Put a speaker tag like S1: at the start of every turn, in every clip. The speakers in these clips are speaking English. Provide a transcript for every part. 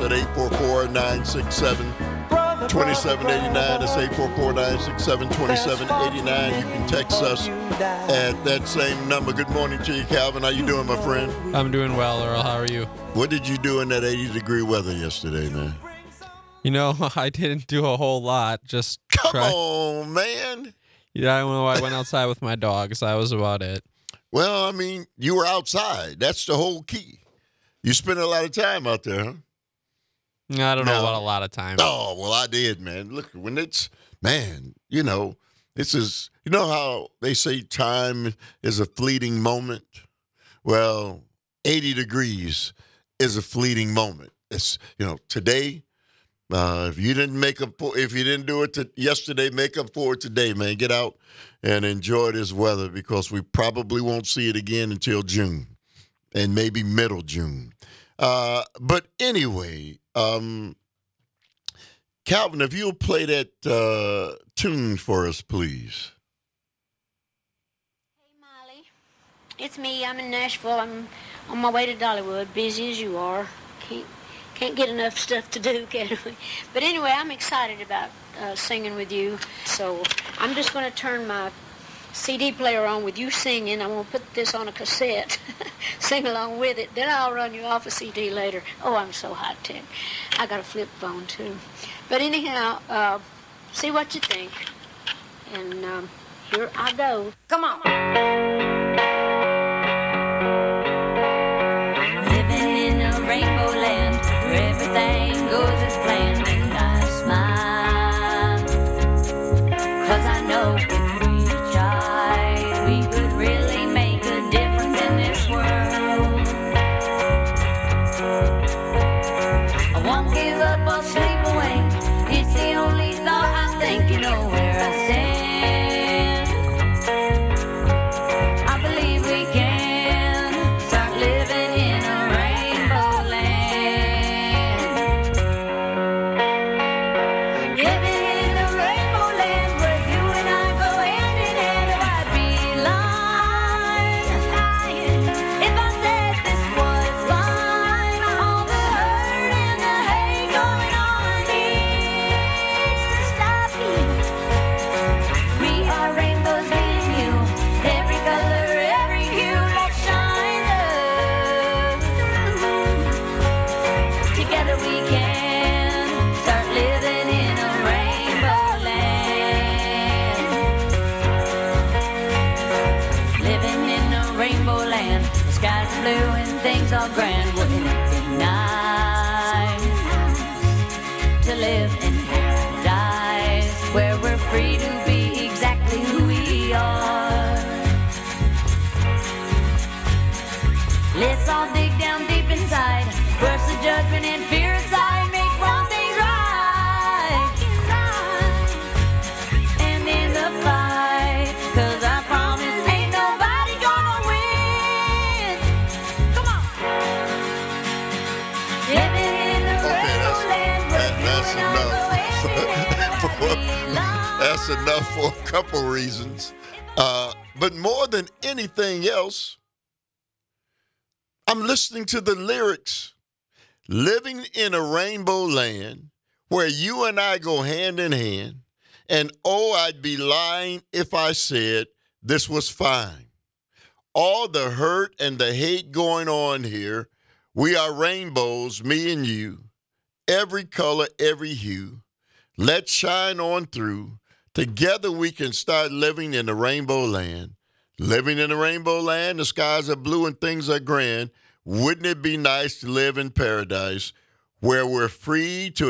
S1: at 844-967-2789. That's 844-967-2789. You can text us at that same number. Good morning to you, Calvin. How you doing, my friend?
S2: I'm doing well, Earl. How are you?
S1: What did you do in that 80-degree weather yesterday, man?
S2: You know, I didn't do a whole lot. Just
S1: Come on, man.
S2: Yeah, I went outside with my dogs. That was about it.
S1: Well, I mean, you were outside. That's the whole key. You spent a lot of time out there, huh?
S2: I don't know about a lot of time.
S1: Oh, well, I did, man. Look, when it's, man, you know, this is, you know how they say time is a fleeting moment? Well, 80 degrees is a fleeting moment. It's, you know, today, if you didn't do it yesterday, make up for it today, man. Get out and enjoy this weather because we probably won't see it again until June and maybe middle June. But anyway, Calvin, if you'll play that tune for us, please.
S3: Hey, Molly. It's me. I'm in Nashville. I'm on my way to Dollywood, busy as you are. Can't get enough stuff to do, can we? But anyway, I'm excited about singing with you. So I'm just going to turn my CD player on with you singing. I'm going to put this on a cassette, sing along with it. Then I'll run you off a CD later. Oh, I'm so high-tech. I got a flip phone, too. But anyhow, see what you think. And here I go. Come on.
S4: Living in a rainbow land where everything goes as planned, and I smile, 'cause I know if we tried, we could really make a difference in this world. I won't give up or sleep away, it's the only thought I think, you know where I stand. I believe we can start living in a rainbow land. Living in a rainbow land where you and I go hand in hand. If I'd be lying if I said this was fine. All the hurt and the hate going on needs to stop here. We are rainbows, me and you. Every color, every hue, let's shine through. Together we can start living in a rainbow land. Living in a rainbow land. The sky's blue and things are grand. Wouldn't it be nice to live in paradise where we're free to be exactly who we are? Let's all dig down deep inside, brush the judgment and fear aside, make wrong things right. And in the fight, 'cause I promise ain't nobody gonna win. Come on. Living in a rainbow land where you
S1: that's
S4: and I go hand in hand.
S1: That's enough for a couple reasons. But more than anything else, I'm listening to the lyrics. Living in a rainbow land where you and I go hand in hand. And oh, I'd be lying if I said this was fine. All the hurt and the hate going on here. We are rainbows, me and you. Every color, every hue. Let's shine on through. Together we can start living in the rainbow land. Living in the rainbow land, the skies are blue and things are grand. Wouldn't it be nice to live in paradise where we're free to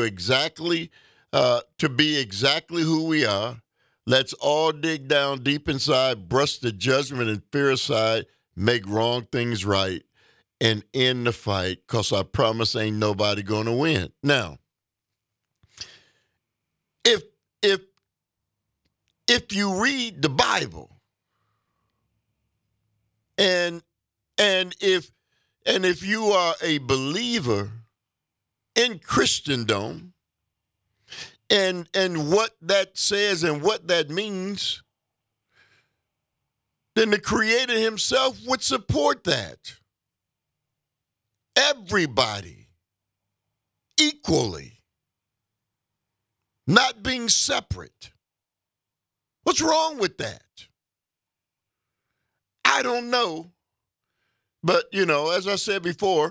S1: be exactly who we are? Let's all dig down deep inside, brush the judgment and fear aside, make wrong things right, and end the fight, because I promise ain't nobody going to win. Now, if you read the Bible, and if you are a believer in Christendom, and what that says and what that means, then the Creator himself would support that. Everybody equally, not being separate. What's wrong with that? I don't know. But, as I said before,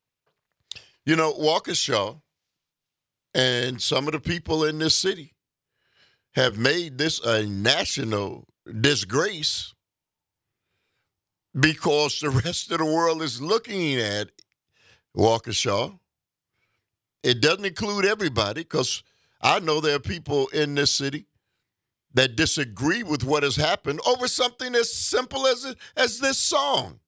S1: Waukesha and some of the people in this city have made this a national disgrace because the rest of the world is looking at Waukesha. It doesn't include everybody because I know there are people in this city that disagree with what has happened over something as simple as this song.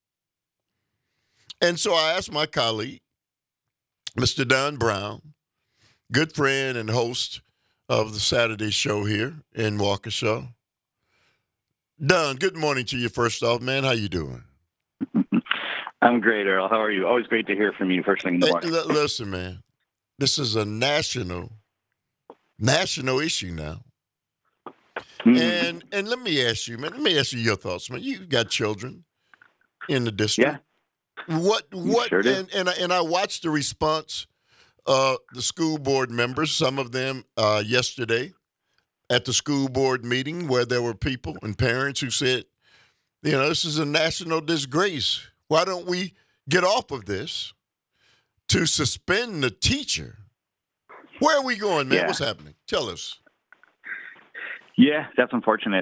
S1: And so I asked my colleague, Mr. Don Brown, good friend and host of the Saturday show here in Waukesha. Don, good morning to you first off, man. How you doing?
S5: I'm great, Earl. How are you? Always great to hear from you first thing in the morning.
S1: Listen, man, this is a national issue now. And let me ask you, man. Let me ask you your thoughts, man. You got children in the district.
S5: Yeah.
S1: What?
S5: Sure do.
S1: And I watched the response the school board members, some of them yesterday at the school board meeting where there were people and parents who said, this is a national disgrace. Why don't we get off of this to suspend the teacher? Where are we going, man?
S5: Yeah.
S1: What's happening? Tell us.
S5: Yeah, that's unfortunate.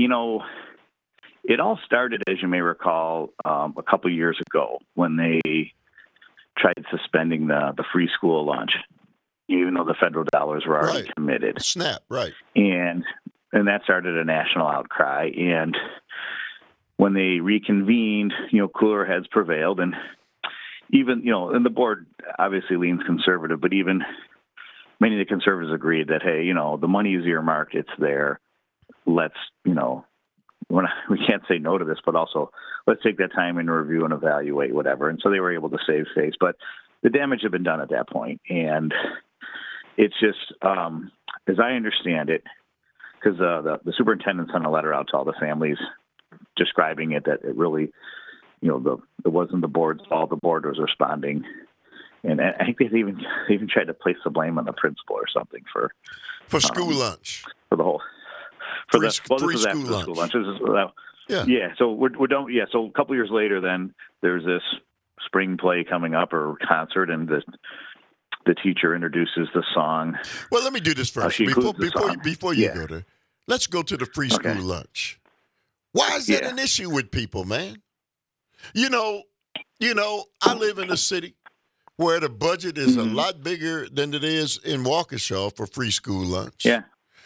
S5: It all started, as you may recall, a couple of years ago when they tried suspending the free school lunch, even though the federal dollars were already committed.
S1: SNAP, right.
S5: And that started a national outcry. And when they reconvened, cooler heads prevailed. And even, and the board obviously leans conservative, but even many of the conservatives agreed that, hey, the money is earmarked, it's there. Let's, we can't say no to this, but also let's take that time and review and evaluate whatever. And so they were able to save face, but the damage had been done at that point. And it's just, as I understand it, because the superintendent sent a letter out to all the families describing it, that it really, it wasn't the board's fault. The board was responding. And I think they even tried to place the blame on the principal or something for
S1: school lunch.
S5: For the whole
S1: Free school lunch.
S5: Yeah. So we're done. Yeah. So a couple years later, then there's this spring play coming up or concert, and the teacher introduces the song.
S1: Well, let me do this first before you go there. Let's go to the free school lunch. Why is that an issue with people, man? I live in a city where the budget is a lot bigger than it is in Waukesha for free school lunch.
S5: Yeah.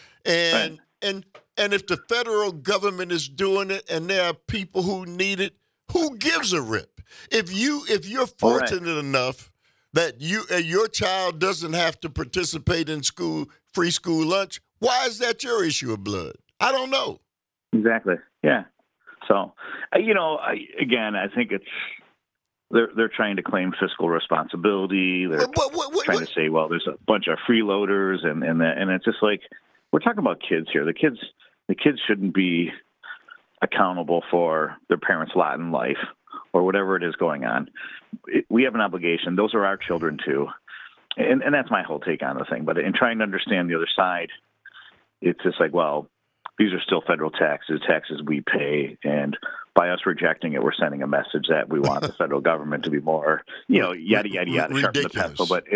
S1: And if the federal government is doing it and there are people who need it, who gives a rip? If you're fortunate enough that your child doesn't have to participate in free school lunch, why is that your issue of blood? I don't know.
S5: Exactly. Yeah. So, I think it's they're trying to claim fiscal responsibility. They're trying to say, well, there's a bunch of freeloaders and it's just like, we're talking about kids here. The kids shouldn't be accountable for their parents' lot in life or whatever it is going on. We have an obligation. Those are our children too. And that's my whole take on the thing. But in trying to understand the other side, it's just like, well, these are still federal taxes we pay. And by us rejecting it, we're sending a message that we want the federal government to be more, yada, yada, yada, sharpen the pencil. But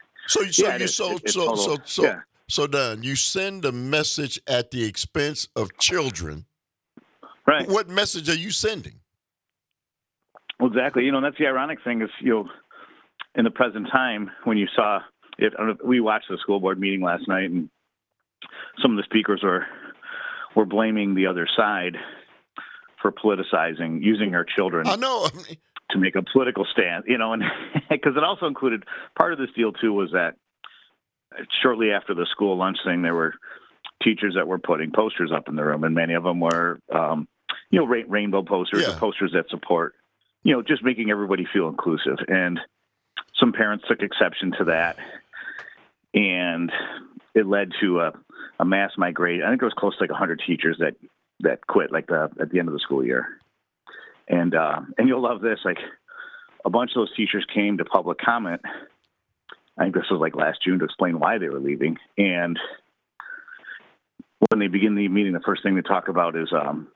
S1: So, Don, you send a message at the expense of children.
S5: Right.
S1: What message are you sending?
S5: Well, exactly. And that's the ironic thing is, in the present time, when you saw it, we watched the school board meeting last night, and some of the speakers were blaming the other side for politicizing, using our children.
S1: I know.
S5: To make a political stand, and because it also included part of this deal too was that shortly after the school lunch thing, there were teachers that were putting posters up in the room, and many of them were, rainbow posters or posters that support, just making everybody feel inclusive. And some parents took exception to that, and it led to a mass migration. I think it was close to 100 teachers that quit, at the end of the school year. And you'll love this, a bunch of those teachers came to public comment I think this was like last June, to explain why they were leaving. And when they begin the meeting, the first thing they talk about is,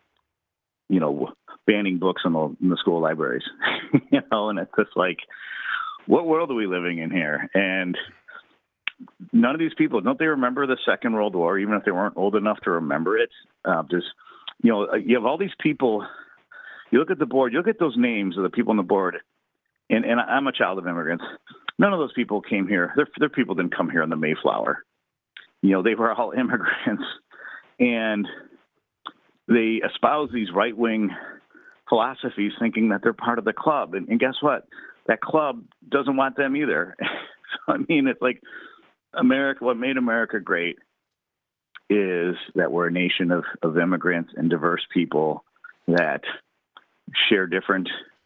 S5: banning books in the school libraries. And it's just like, what world are we living in here? And none of these people, don't they remember the Second World War, even if they weren't old enough to remember it? You have all these people. You look at the board, you look at those names of the people on the board, and I'm a child of immigrants. None of those people came here. Their people didn't come here on the Mayflower. They were all immigrants, and they espouse these right-wing philosophies thinking that they're part of the club. And guess what? That club doesn't want them either. So, it's like America, what made America great is that we're a nation of immigrants and diverse people that share different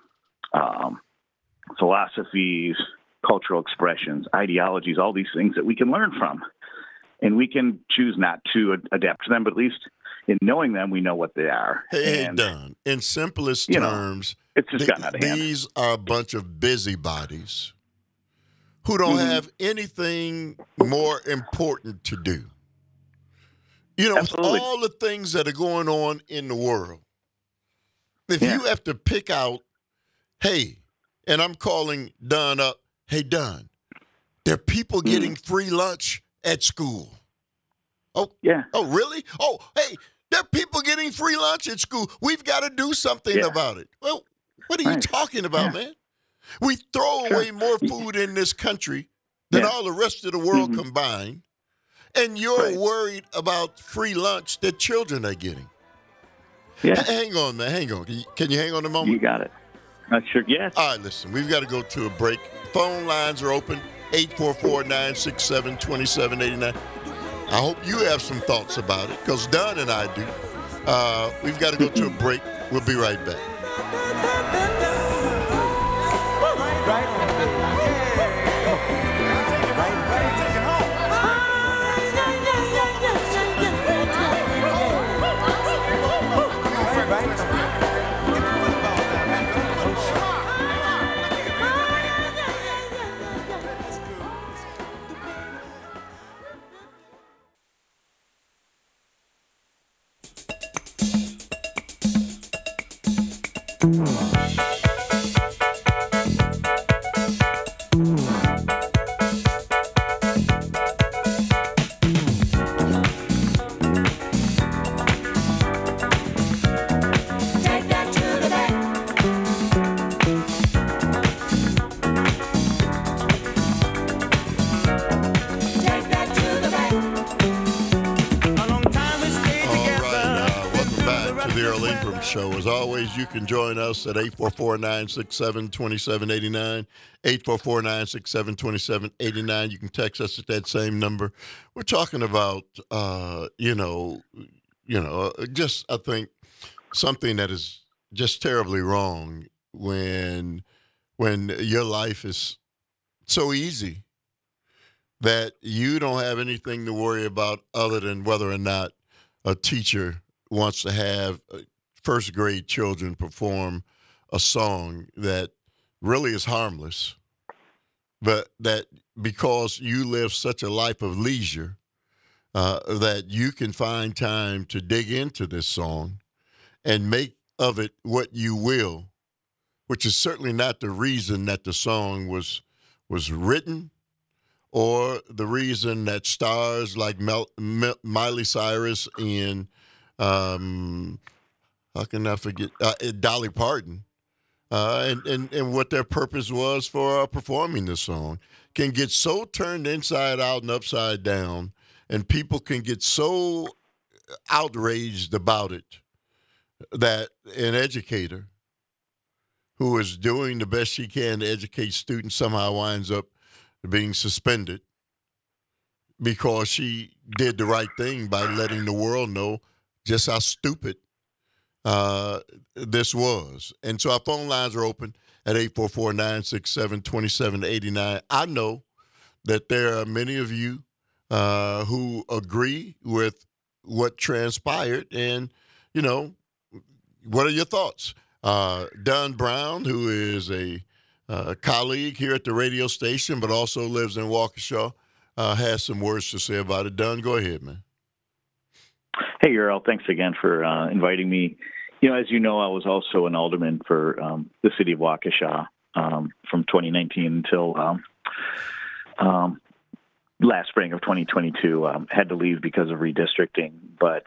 S5: philosophies, cultural expressions, ideologies, all these things that we can learn from. And we can choose not to adapt to them, but at least in knowing them, we know what they are.
S1: Hey, Don, in simplest terms,
S5: it's just gotten out of hand.
S1: These are a bunch of busybodies who don't have anything more important to do.
S5: Absolutely.
S1: All the things that are going on in the world, if you have to pick out, hey, and I'm calling Don up, hey, Don, there are people getting free lunch at school. Oh, yeah. Oh, really? Oh, hey, there are people getting free lunch at school. We've got to do something about it. Well, what are you talking about, man? We throw away more food in this country than all the rest of the world combined, and you're worried about free lunch that children are getting. Yeah. Hang on, man. Hang on. Can you hang on a moment?
S5: You got it. Sure, yes.
S1: All right, listen. We've got to go to a break. Phone lines are open, 844-967-2789. I hope you have some thoughts about it, because Don and I do. We've got to go to a break. We'll be right back. Show. As always, you can join us at 844-967-2789, 844-967-2789. You can text us at that same number. We're talking about, just, I think, something that is just terribly wrong when your life is so easy that you don't have anything to worry about other than whether or not a teacher wants to have first grade children perform a song that really is harmless, but that because you live such a life of leisure, that you can find time to dig into this song and make of it what you will, which is certainly not the reason that the song was written, or the reason that stars like Miley Cyrus and how can I forget Dolly Parton, and what their purpose was for performing the song, can get so turned inside out and upside down, and people can get so outraged about it that an educator who is doing the best she can to educate students somehow winds up being suspended because she did the right thing by letting the world know just how stupid this was. And so our phone lines are open at 844-967-2789. I know that there are many of you who agree with what transpired, and, what are your thoughts? Don Brown, who is a a colleague here at the radio station, but also lives in Waukesha, has some words to say about it. Dunn, go ahead, man.
S5: Hey, Earl. Thanks again for inviting me. As you know, I was also an alderman for the city of Waukesha from 2019 until last spring of 2022. Had to leave because of redistricting. But,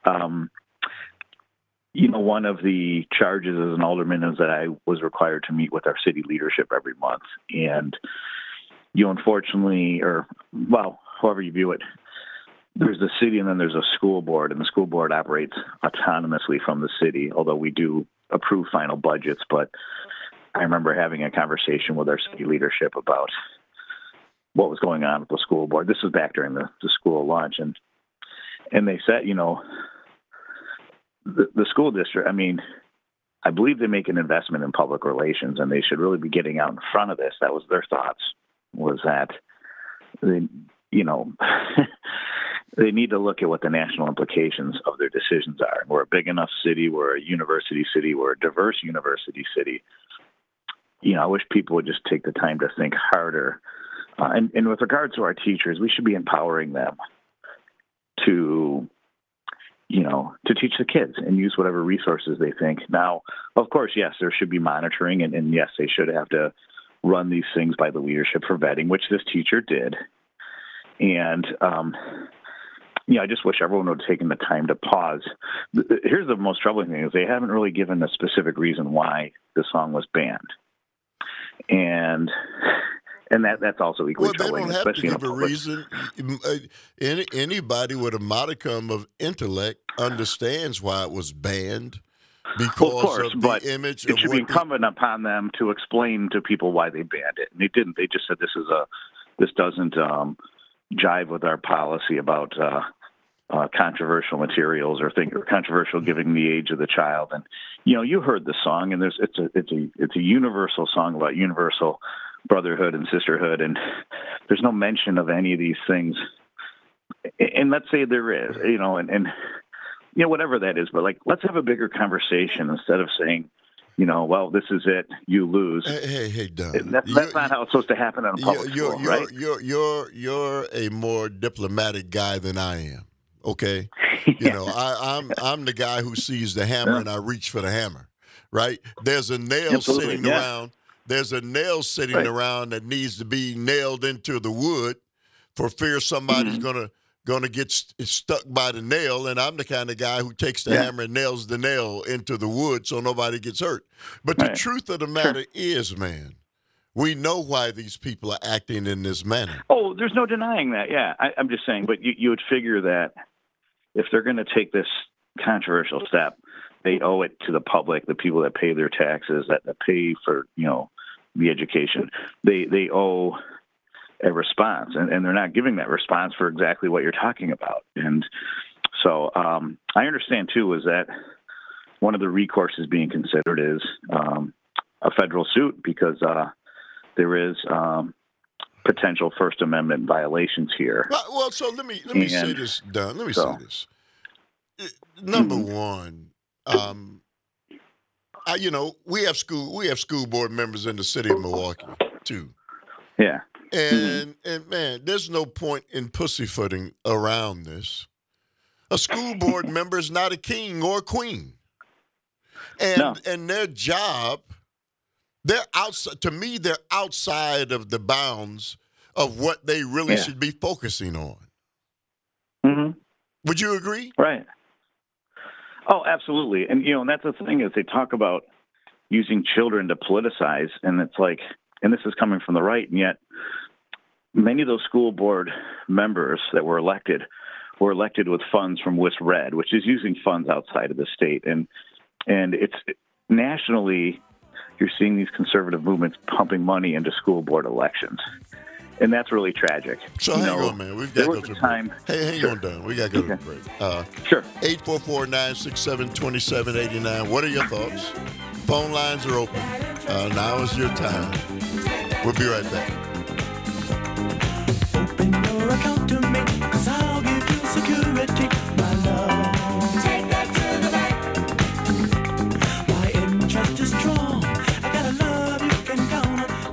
S5: one of the charges as an alderman is that I was required to meet with our city leadership every month. And, unfortunately, however you view it, there's the city and then there's a school board, and the school board operates autonomously from the city, although we do approve final budgets. But I remember having a conversation with our city leadership about what was going on with the school board. This was back during the school lunch. And they said, the school district, I believe they make an investment in public relations, and they should really be getting out in front of this. That was their thoughts, was that they, they need to look at what the national implications of their decisions are. We're a big enough city. We're a university city. We're a diverse university city. I wish people would just take the time to think harder. And with regards to our teachers, we should be empowering them to teach the kids and use whatever resources they think. Now, of course, yes, there should be monitoring, and yes, they should have to run these things by the leadership for vetting, which this teacher did. And, I just wish everyone would have taken the time to pause. Here's the most troubling thing is they haven't really given a specific reason why the song was banned. And that's also equally troubling.
S1: They don't have to
S5: especially
S1: give a reason. Anybody with a modicum of intellect understands why it was banned because of the image.
S5: It should be incumbent upon them to explain to people why they banned it. And they didn't. They just said this doesn't jive with our policy about controversial materials or controversial given the age of the child. And you heard the song, and it's a universal song about universal brotherhood and sisterhood, and there's no mention of any of these things. And let's say there is, and whatever that is, but let's have a bigger conversation instead of saying, well, this is it, you lose.
S1: Hey, Dunn.
S5: That's not how it's supposed to happen in a public school, right?
S1: You're a more diplomatic guy than I am. Okay, I'm the guy who sees the hammer and I reach for the hammer. Right? There's a nail sitting around. There's a nail sitting around that needs to be nailed into the wood for fear somebody's gonna get stuck by the nail. And I'm the kind of guy who takes the hammer and nails the nail into the wood so nobody gets hurt. But the truth of the matter is, man, we know why these people are acting in this manner.
S5: Oh, there's no denying that. Yeah, I'm just saying. But you would figure that if they're going to take this controversial step, they owe it to the public, the people that pay their taxes, that pay for the education. They owe a response, and they're not giving that response for exactly what you're talking about. And so I understand too is that one of the recourses being considered is a federal suit because there is potential First Amendment violations here.
S1: Well, so let me say this, Dunn. Let me say this. Number one. We have school board members in the city of Milwaukee too.
S5: Yeah.
S1: And man, there's no point in pussyfooting around this. A school board member is not a king or a queen. And their job, they're outside. To me, they're outside of the bounds of what they really should be focusing on.
S5: Mm-hmm.
S1: Would you agree?
S5: Right. Oh, absolutely. And, and that's the thing is they talk about using children to politicize, and it's like, and this is coming from the right, and yet many of those school board members that were elected with funds from WIS-RED, which is using funds outside of the state. And it's nationally, you're seeing these conservative movements pumping money into school board elections. And that's really tragic.
S1: So hang on, man. We've got to go to time. Hey, hang on, Dunn. We got to go to a break.
S5: Sure.
S1: 844-967-2789. What are your thoughts? Phone lines are open. Now is your time. We'll be right back.
S6: Open your account to me, 'cause I'll give you security, my love.
S4: Take that to the bank.
S6: My interest is strong. I got a love you can count on.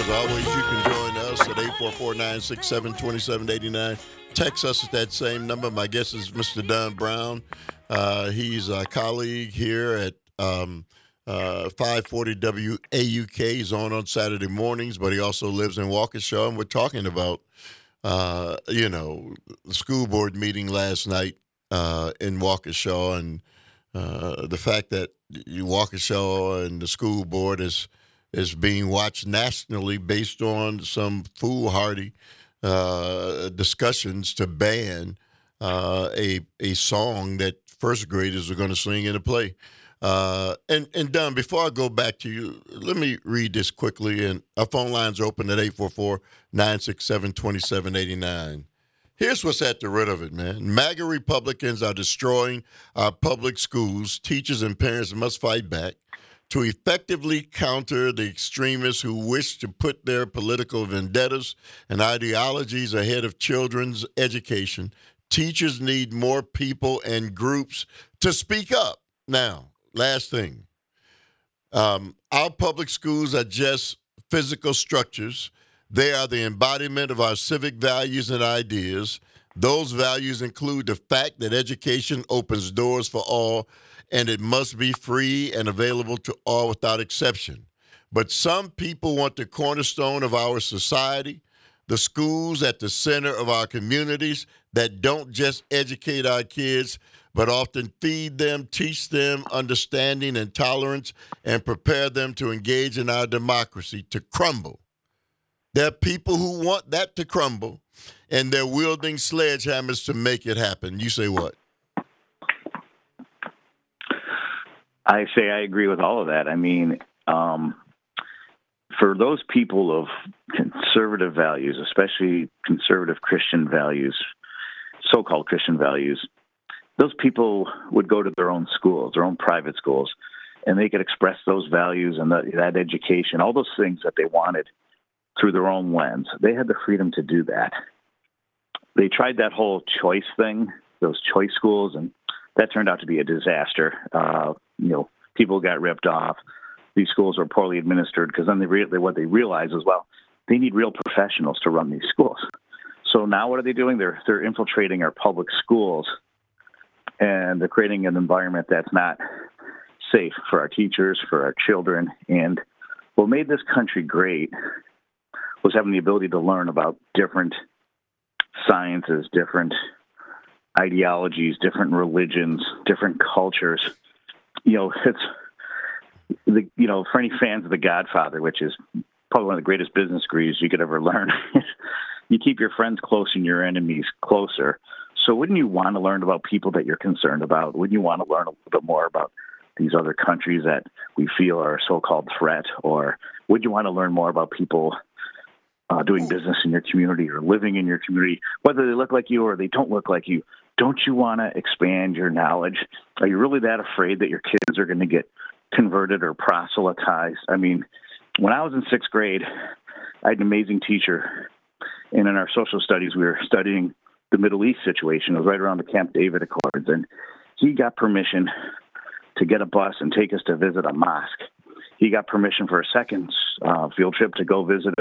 S1: As always, you can join us at 844-967-2789. Text us at that same number. My guest is Mr. Don Brown. He's a colleague here at 540 WAUK. He's on Saturday mornings, but he also lives in Waukesha. And we're talking about, the school board meeting last night in Waukesha, and the fact that Waukesha and the school board is being watched nationally based on some foolhardy discussions to ban a song that first graders are going to sing in a play. And Don, before I go back to you, let me read this quickly. And our phone lines are open at 844-967-2789. Here's what's at the root of it, man. MAGA Republicans are destroying our public schools. Teachers and parents must fight back to effectively counter the extremists who wish to put their political vendettas and ideologies ahead of children's education. Teachers need more people and groups to speak up. Now, last thing. Our public schools are just physical structures. They are the embodiment of our civic values and ideas. Those values include the fact that education opens doors for all, and it must be free and available to all without exception. But some people want the cornerstone of our society, the schools at the center of our communities that don't just educate our kids, but often feed them, teach them understanding and tolerance, and prepare them to engage in our democracy, to crumble. There are people who want that to crumble, and they're wielding sledgehammers to make it happen. You say what?
S5: I say I agree with all of that. I mean, for those people of conservative values, especially conservative Christian values, so-called Christian values, those people would go to their own schools, their own private schools, and they could express those values and that education, all those things that they wanted through their own lens. They had the freedom to do that. They tried that whole choice thing, those choice schools, and that turned out to be a disaster. People got ripped off. These schools were poorly administered because then what they realized was, well, they need real professionals to run these schools. So now what are they doing? They're infiltrating our public schools, and they're creating an environment that's not safe for our teachers, for our children. And what made this country great was having the ability to learn about different sciences, different ideologies, different religions, different cultures. For any fans of The Godfather, which is probably one of the greatest business degrees you could ever learn, you keep your friends close and your enemies closer. So wouldn't you want to learn about people that you're concerned about? Wouldn't you want to learn a little bit more about these other countries that we feel are a so-called threat? Or would you want to learn more about people doing business in your community or living in your community, whether they look like you or they don't look like you? Don't you want to expand your knowledge? Are you really that afraid that your kids are going to get converted or proselytized? I mean, when I was in sixth grade, I had an amazing teacher, and in our social studies, we were studying the Middle East situation. It was right around the Camp David Accords, and he got permission to get a bus and take us to visit a mosque. He got permission for a second field trip to go visit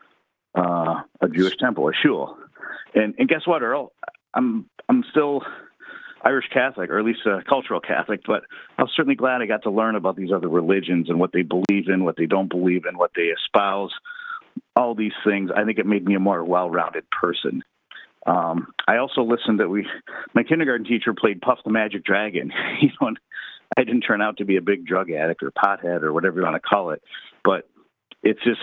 S5: a Jewish temple, a shul. And guess what, Earl? I'm still Irish Catholic, or at least a cultural Catholic, but I was certainly glad I got to learn about these other religions and what they believe in, what they don't believe in, what they espouse, all these things. I think it made me a more well-rounded person. I also listened my kindergarten teacher played Puff the Magic Dragon. And I didn't turn out to be a big drug addict or pothead or whatever you want to call it, but it's just,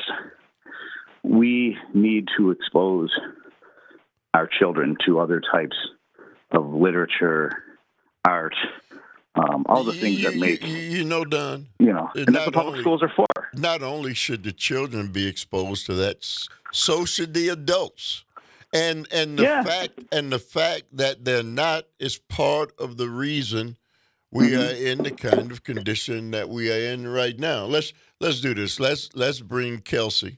S5: we need to expose our children to other types of literature, art, all the things that make,
S1: Don,
S5: and that's what public schools are for.
S1: Not only should the children be exposed to that, so should the adults. And the fact that they're not is part of the reason we are in the kind of condition that we are in right now. Let's do this. Let's bring Kelsey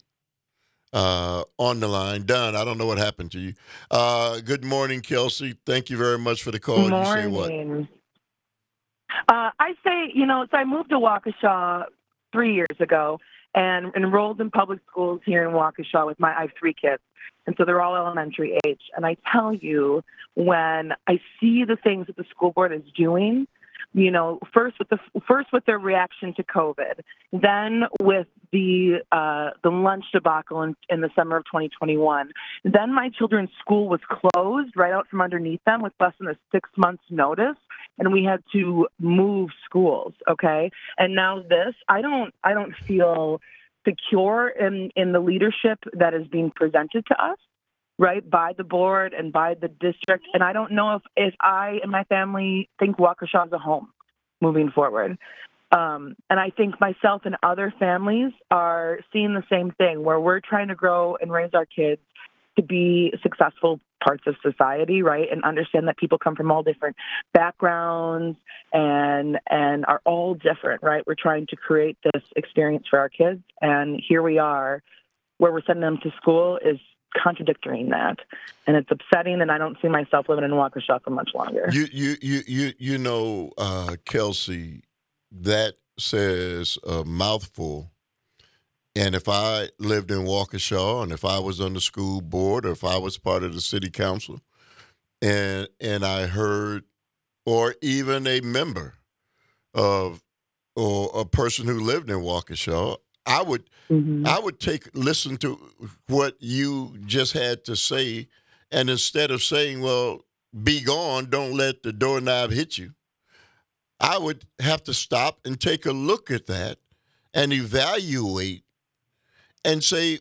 S1: on the line. Don, I don't know what happened to you. Good morning, Kelsey. Thank you very much for the call.
S7: Good morning.
S1: You say what?
S7: I say, so I moved to Waukesha 3 years ago, and enrolled in public schools here in Waukesha I have 3 kids. And so they're all elementary age. And I tell you, when I see the things that the school board is doing, you know, first with their reaction to COVID, then with the lunch debacle in the summer of 2021, then my children's school was closed right out from underneath them with less than a 6 months notice, and we had to move schools. Okay, and now this, I don't feel secure in the leadership that is being presented to us, right, by the board and by the district. And I don't know if I and my family think Waukesha is a home moving forward. And I think myself and other families are seeing the same thing, where we're trying to grow and raise our kids to be successful parts of society, right, and understand that people come from all different backgrounds and are all different, right? We're trying to create this experience for our kids, and here we are, where we're sending them to school is contradicting that, and it's upsetting. And I don't see myself living in Waukesha for much longer.
S1: You know, Kelsey, that says a mouthful. And if I lived in Waukesha, and if I was on the school board, or if I was part of the city council, and I heard, or even a member of, or a person who lived in Waukesha, I would listen to what you just had to say, and instead of saying, well, be gone, don't let the doorknob hit you, I would have to stop and take a look at that and evaluate and say,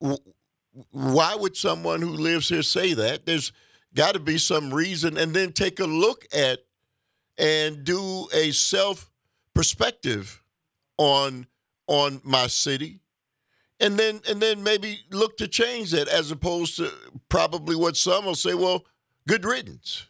S1: why would someone who lives here say that? There's got to be some reason, and then take a look at and do a self-perspective on my city, and then maybe look to change that, as opposed to probably what some will say, well, good riddance.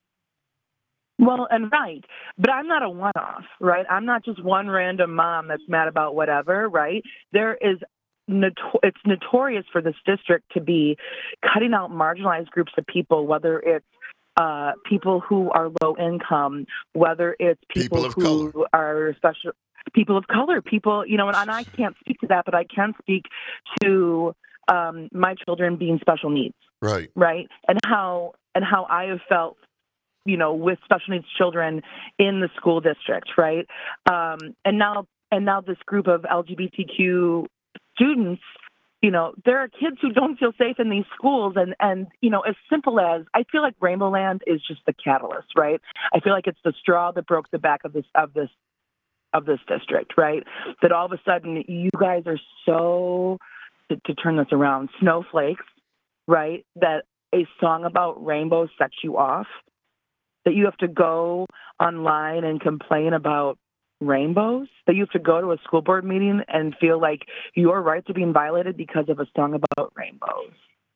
S7: Well, and right, but I'm not a one-off, right? I'm not just one random mom that's mad about whatever, right? There is it's notorious for this district to be cutting out marginalized groups of people, whether it's people who are low income, whether it's people who
S1: color.
S7: are special, people of color, people, you know, and I can't speak to that, but I can speak to my children being special needs,
S1: right,
S7: and how I have felt, you know, with special needs children in the school district, right, and now this group of LGBTQ students, you know, there are kids who don't feel safe in these schools, and you know, as simple as, I feel like Rainbow Land is just the catalyst, right? I feel like it's the straw that broke the back of this district, right? That all of a sudden you guys are so, to turn this around, snowflakes, right? That a song about rainbows sets you off, that you have to go online and complain about rainbows, that you have to go to a school board meeting and feel like your rights are being violated because of a song about rainbows.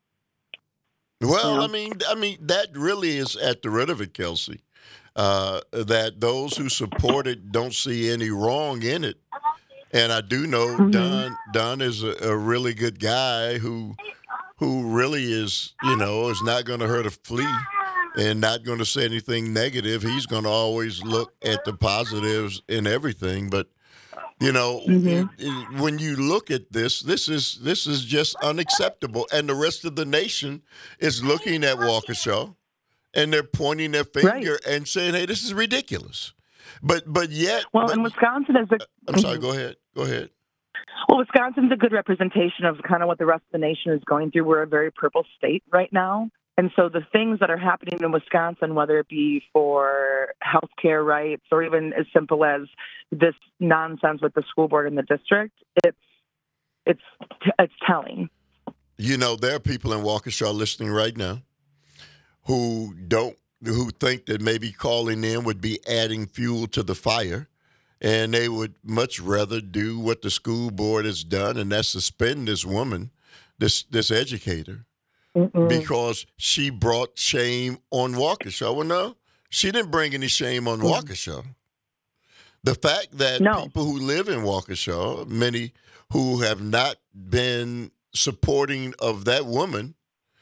S1: Well,
S7: Yeah.
S1: I mean, that really is at the root of it, Kelsey. That those who support it don't see any wrong in it, and I do know Don is a really good guy who really is, you know, is not going to hurt a flea and not going to say anything negative. He's going to always look at the positives in everything. But you know, when you look at this is just unacceptable, and the rest of the nation is looking at Waukesha, and they're pointing their finger and saying, "Hey, this is ridiculous." But yet,
S7: and Wisconsin is
S1: I'm sorry. Go ahead.
S7: Well, Wisconsin's a good representation of kind of what the rest of the nation is going through. We're a very purple state right now. And so the things that are happening in Wisconsin, whether it be for healthcare rights or even as simple as this nonsense with the school board and the district, it's telling.
S1: You know, there are people in Waukesha listening right now who think that maybe calling in would be adding fuel to the fire, and they would much rather do what the school board has done, and that's suspend this woman, this educator. Because she brought shame on Waukesha. Well, no, she didn't bring any shame on Waukesha. The fact that people who live in Waukesha, many who have not been supporting of that woman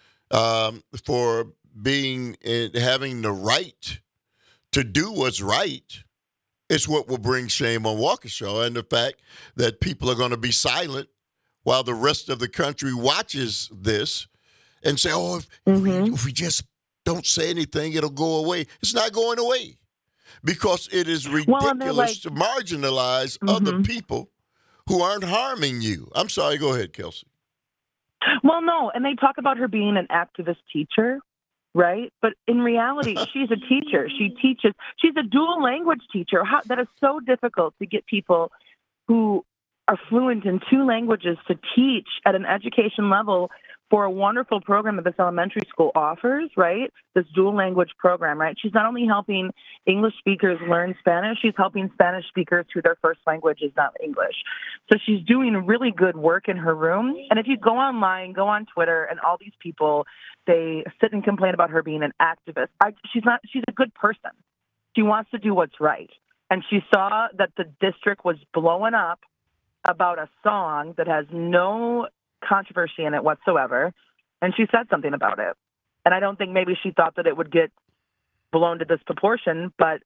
S1: for having the right to do what's right, It's what will bring shame on Waukesha, and the fact that people are going to be silent while the rest of the country watches this and say, oh, if we just don't say anything, it'll go away. It's not going away because it is ridiculous to marginalize other people who aren't harming you. I'm sorry. Go ahead, Kelsey.
S7: Well, no, and they talk about her being an activist teacher, right? But in reality, she's a teacher. She teaches. She's a dual language teacher. That is so difficult to get people who are fluent in two languages to teach at an education level for a wonderful program that this elementary school offers, right? This dual language program, right? She's not only helping English speakers learn Spanish, she's helping Spanish speakers who their first language is not English. So she's doing really good work in her room. And if you go online, go on Twitter, and all these people, they sit and complain about her being an activist. She's a good person. She wants to do what's right. And she saw that the district was blowing up about a song that has no controversy in it whatsoever, and she said something about it. And I don't think maybe she thought that it would get blown to this proportion, but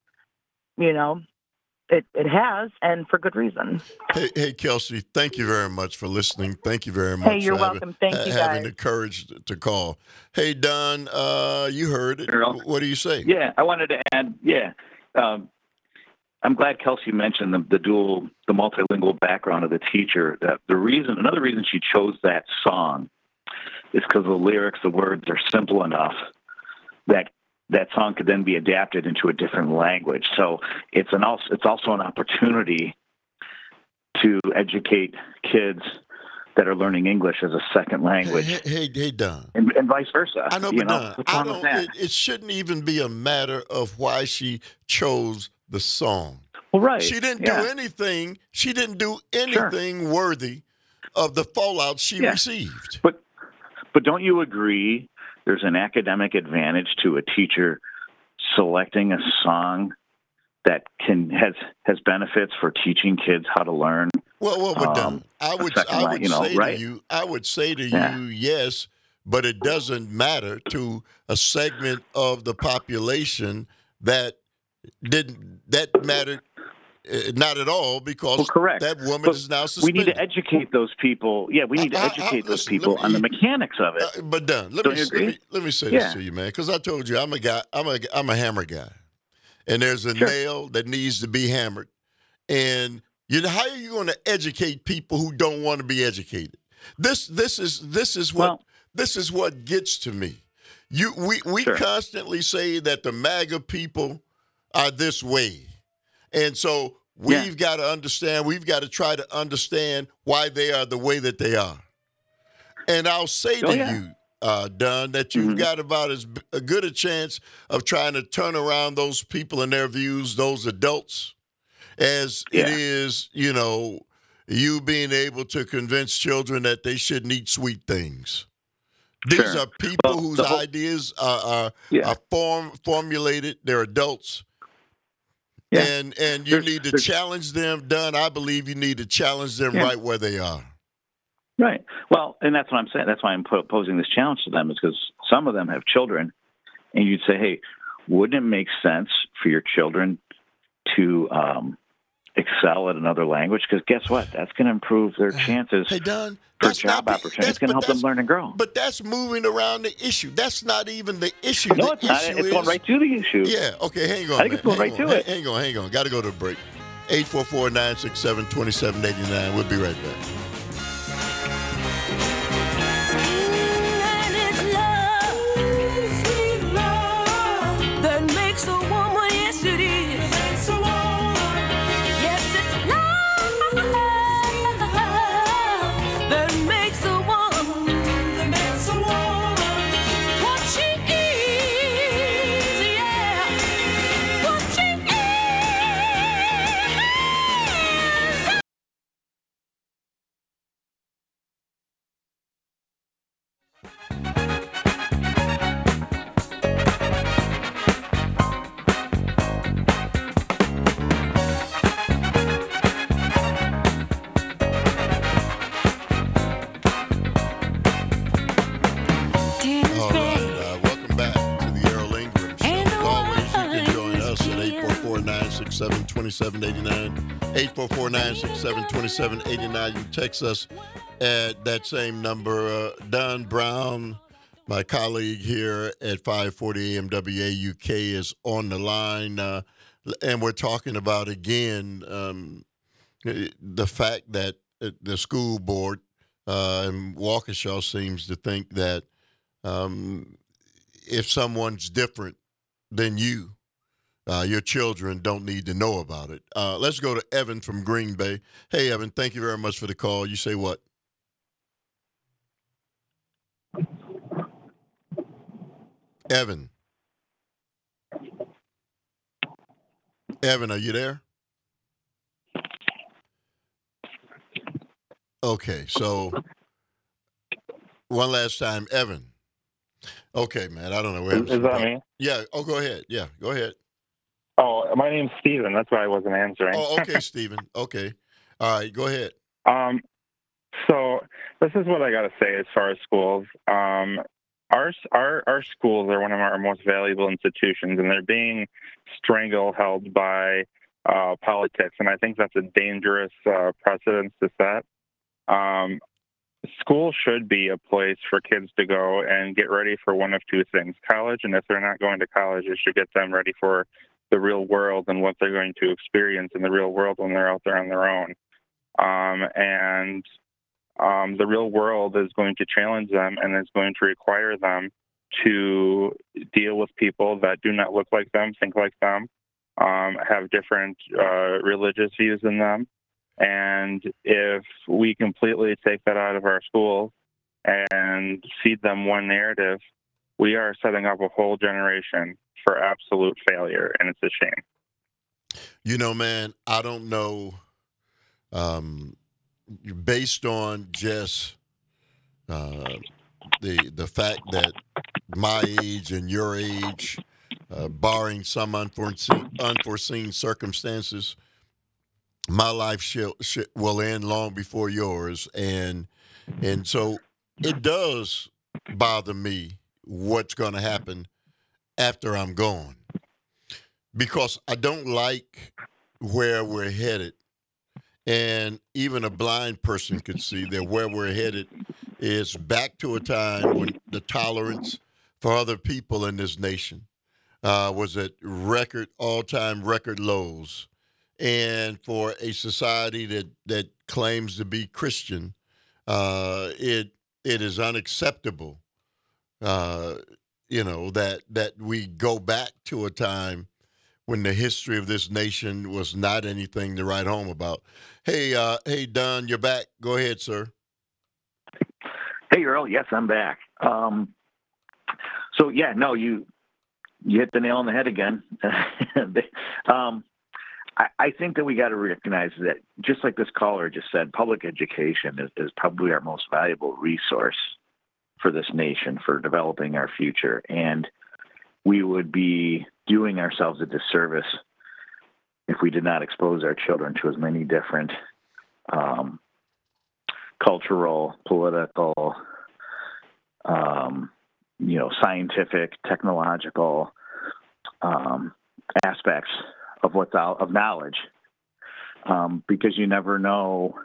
S7: it has, and for good reason.
S1: Hey, Kelsey, thank you very much for listening. Thank you very much.
S7: Hey, you're welcome. Thank you, guys.
S1: Having the courage to call. Hey, Don, you heard it.
S5: Sure.
S1: What do you say?
S5: Yeah, I wanted to add. I'm glad Kelsey mentioned the multilingual background of the teacher. Another reason she chose that song is because the lyrics, the words are simple enough that that song could then be adapted into a different language. So it's also an opportunity to educate kids that are learning English as a second language.
S1: Hey, Don.
S5: And vice versa.
S1: I know, but Don, it shouldn't even be a matter of why she chose the song.
S5: Well, right.
S1: She didn't do anything. She didn't do anything worthy of the fallout she received.
S5: But don't you agree there's an academic advantage to a teacher selecting a song that has benefits for teaching kids how to learn?
S1: Well, Don, I would say to you, yes, but it doesn't matter to a segment of the population that mattered not at all, because that woman is now suspended.
S5: We need to educate those people. Yeah, we need to educate those people on the mechanics of it.
S1: But Don, let me say this to you, man, because I told you I'm a guy. I'm a hammer guy, and there's a nail that needs to be hammered. And how are you going to educate people who don't want to be educated? This is what gets to me. We constantly say that the MAGA people are this way. And so we've got to understand, we've got to try to understand why they are the way that they are. And I'll say to you, Don, that you've got about as good a chance of trying to turn around those people and their views, those adults, as it is, you being able to convince children that they shouldn't eat sweet things. These are people whose ideas are formulated. They're adults. Yeah. And you need to challenge them, Don. I believe you need to challenge them right where they are.
S5: Right. Well, and that's what I'm saying. That's why I'm posing this challenge to them, is because some of them have children, and you'd say, hey, wouldn't it make sense for your children to excel at another language? Because guess what? That's going to improve their chances for job opportunities. It's going to help them learn and grow.
S1: But that's moving around the issue. That's not even the issue.
S5: No, it's not. It's going right to the issue.
S1: Yeah. Okay. Hang on.
S5: I think it's going right to it.
S1: Hang on. Got to go to a break. 844-967-2789. We'll be right back. 844-967-2789. 844-967-2789. You text us at that same number. Don Brown, my colleague here at 540 AM WAUK, is on the line. And we're talking about, again, the fact that the school board in Waukesha seems to think that if someone's different than you, your children don't need to know about it. Let's go to Evan from Green Bay. Hey, Evan, thank you very much for the call. You say what? Evan. Evan, are you there? Okay, so one last time, Evan. Okay, man, I don't know.
S8: Is that me?
S1: Yeah. Oh, go ahead. Yeah, go ahead.
S8: Oh, my name's Steven. That's why I wasn't answering.
S1: Oh, okay, Stephen. Okay. All right, go ahead.
S8: So this is what I got to say as far as schools. Our schools are one of our most valuable institutions, and they're being stranglehold by politics, and I think that's a dangerous precedent to set. School should be a place for kids to go and get ready for one of two things: college, and if they're not going to college, it should get them ready for the real world and what they're going to experience in the real world when they're out there on their own. The real world is going to challenge them and is going to require them to deal with people that do not look like them, think like them, have different religious views than them. And if we completely take that out of our schools and feed them one narrative, we are setting up a whole generation for absolute failure, and it's a shame.
S1: You know, man, I don't know, based on just the fact that my age and your age, barring some unforeseen circumstances, my life will end long before yours, and so it does bother me what's going to happen after I'm gone, because I don't like where we're headed. And even a blind person could see that where we're headed is back to a time when the tolerance for other people in this nation was at all-time record lows. And for a society that claims to be Christian, it is unacceptable, that we go back to a time when the history of this nation was not anything to write home about. Hey, Don, you're back. Go ahead, sir.
S5: Hey, Earl. Yes, I'm back. You hit the nail on the head again. I think that we got to recognize that, just like this caller just said, public education is probably our most valuable resource for this nation, for developing our future. And we would be doing ourselves a disservice if we did not expose our children to as many different cultural, political, scientific, technological aspects of what's out of knowledge, because you never know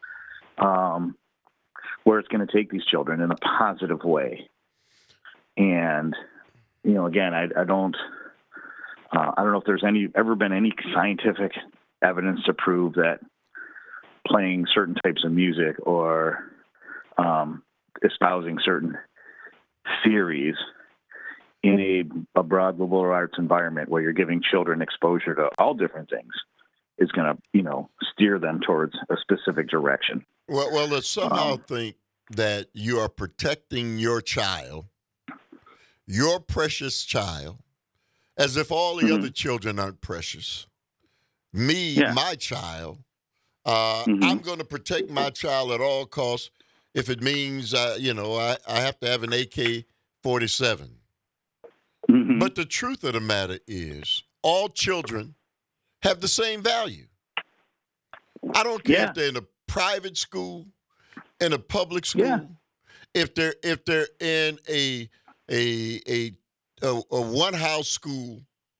S5: where it's going to take these children in a positive way. And again, I don't know if there's ever been any scientific evidence to prove that playing certain types of music or espousing certain theories in a broad liberal arts environment where you're giving children exposure to all different things is going to, steer them towards a specific direction.
S1: Well, let's somehow think that you are protecting your child, your precious child, as if all the other children aren't precious. My child, I'm going to protect my child at all costs if it means, I have to have an AK-47. But the truth of the matter is, all children have the same value. I don't care if they're in a private school, in a public school, if they're in a one house school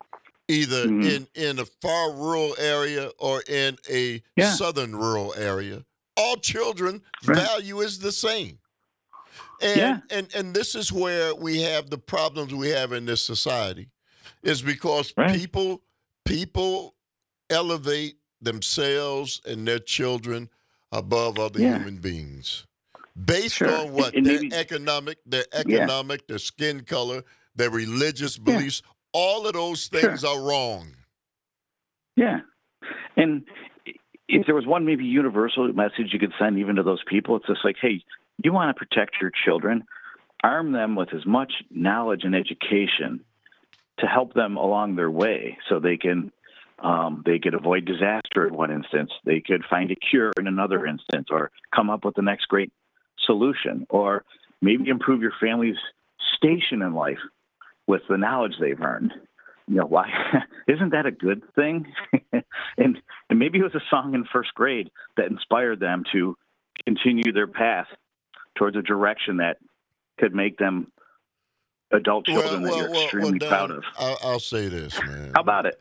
S1: either
S5: Mhm.
S1: in a far rural area or in a
S5: Yeah.
S1: southern rural area. All children
S5: Right.
S1: value is the same. And,
S5: Yeah.
S1: and this is where we have the problems we have in this society, is because
S5: Right.
S1: people elevate themselves and their children above other
S5: Yeah.
S1: human beings based
S5: Sure.
S1: on what?
S5: And
S1: Their
S5: maybe-
S1: economic, their skin color, their religious beliefs. All of those things are wrong.
S5: Yeah. And if there was one maybe universal message you could send even to those people, it's just like, hey, you want to protect your children, arm them with as much knowledge and education to help them along their way so they could avoid disaster in one instance, they could find a cure in another instance, or come up with the next great solution, or maybe improve your family's station in life with the knowledge they've earned. You know, why isn't that a good thing? and maybe it was a song in first grade that inspired them to continue their path towards a direction that could make them adult children that you're extremely
S1: Don,
S5: proud of.
S1: I'll say this, man.
S5: How about it?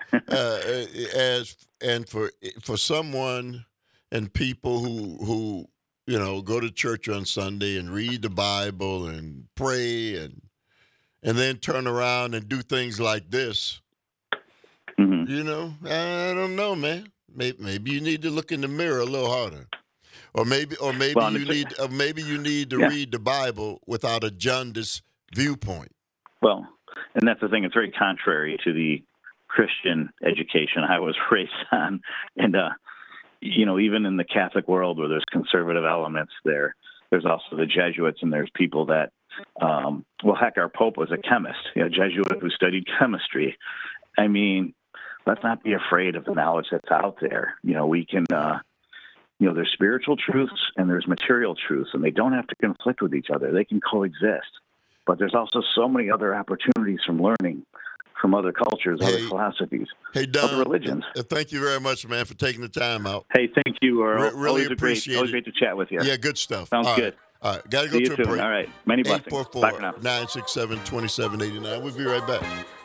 S1: For someone and people who go to church on Sunday and read the Bible and pray and then turn around and do things like this,
S5: Mm-hmm.
S1: I don't know, man. Maybe you need to look in the mirror a little harder, or maybe
S5: Well,
S1: you need to read the Bible without a jaundiced viewpoint.
S5: Well, and that's the thing. It's very contrary to the Christian education I was raised on. And, even in the Catholic world where there's conservative elements there's also the Jesuits, and there's people that, heck, our Pope was a chemist, Jesuit who studied chemistry. I mean, let's not be afraid of the knowledge that's out there. We can, there's spiritual truths and there's material truths, and they don't have to conflict with each other. They can coexist. But there's also so many other opportunities from learning from other cultures, other philosophies,
S1: Don,
S5: other religions.
S1: Thank you very much, man, for taking the time out.
S5: Hey, thank you.
S1: Really
S5: always
S1: appreciate
S5: always
S1: it.
S5: great to chat with you.
S1: Yeah, good stuff.
S5: Sounds
S1: All
S5: good.
S1: Right. All right, got to go
S5: See you
S1: to a
S5: soon.
S1: break.
S5: All right. Many blessings. Bye for now.
S1: 844-967-2789. We'll be right back.